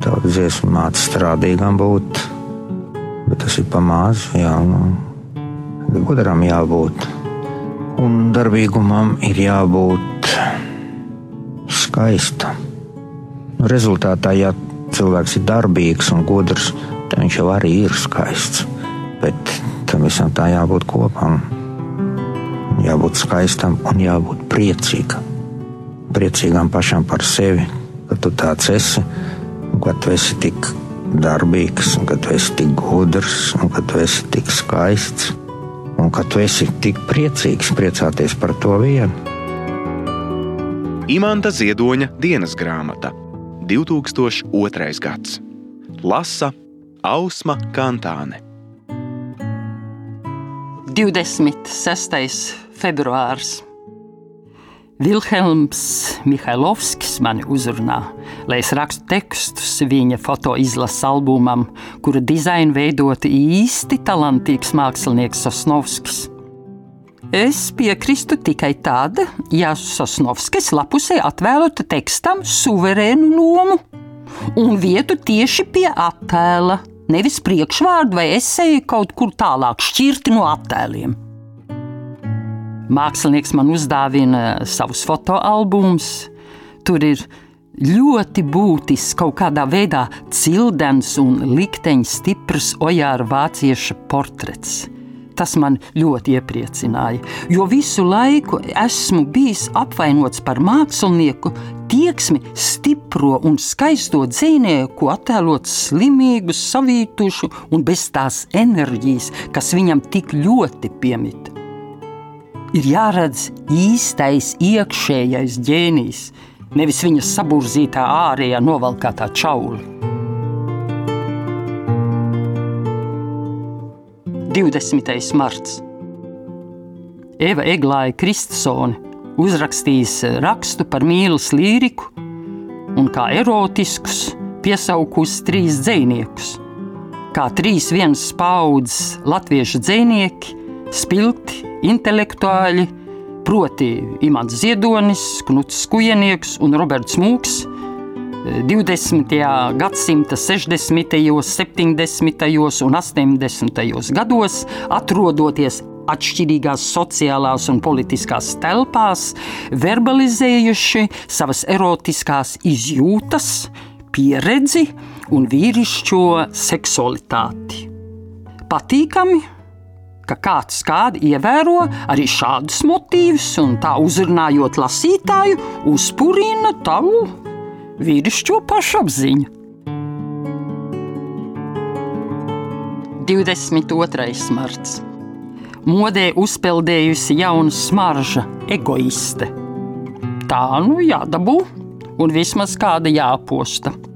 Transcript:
Savu dziesmu māca strādīgam būt, bet tas ir pa maz, jā, gudram jābūt. Un darbīgumam ir jābūt skaistam. Rezultātā, ja cilvēks ir darbīgs un gudrs, tad viņš jau arī ir skaists. Bet tam visam tā jābūt kopam. Jābūt skaistam un jābūt priecīgam. Priecīgam pašam par sevi, ka tu tāds esi, un ka tu esi tik darbīgs, un ka tu esi tik gudrs, un ka tu esi tik skaists, un ka tu esi tik priecīgs priecāties par to vienu. Imanta Ziedoņa dienas grāmata, 2002. gads. Lasa Ausma Kantāne. 26. februārs. Vilhelms Mihailovskis mani uzrunā, lai es rakstu tekstus viņa fotoizlases albumam, kura dizainu veidota īsti talantīgs mākslinieks Sosnovskis. Es piekristu tikai tad, ja Sosnovskis lapusē atvēlota tekstam suverēnu lomu un vietu tieši pie attēla, nevis priekšvārdu vai eseju kaut kur tālāk šķirti no attēliem. Mākslinieks man uzdāvina savus fotoalbumus. Tur ir ļoti būtisks kaut kādā veidā cildens un likteņa stiprs Ojāra vācieša portrets. Tas man ļoti iepriecināja, jo visu laiku esmu bijis apvainots par mākslinieku tieksmi stipro un skaisto dzīvnieku attēlot slimīgu, savītušu un bez tās enerģijas, kas viņam tik ļoti piemita. Ir jāredz īstais iekšējais ģēnijs, nevis viņa saburzītā ārējā novalkātā čauli. 20. marts. Eva Eglāja Kristsone uzrakstījis rakstu par mīlas līriku un kā erotiskus piesaukus 3 dzejniekus, kā 3 vienas paudzes latviešu dzejnieki, spilgti, intelektuāļi, proti Imants Ziedonis, Knuts Skujenieks un Roberts Mūks, 20. gadsimta 60., 70. un 80. gados, atrodoties atšķirīgās sociālās un politiskās telpās, verbalizējuši savas erotiskās izjūtas, pieredzi un vīrišķo seksualitāti. Patīkami, ka kāds kādi ievēro arī šādus motīvus un tā uzrunājot lasītāju, uzpurina tavu vīrišķo pašapziņu. 22. marts. Modē uzpeldējusi jauna smarža egoiste. Tā nu jādabū un vismaz kāda jāposta.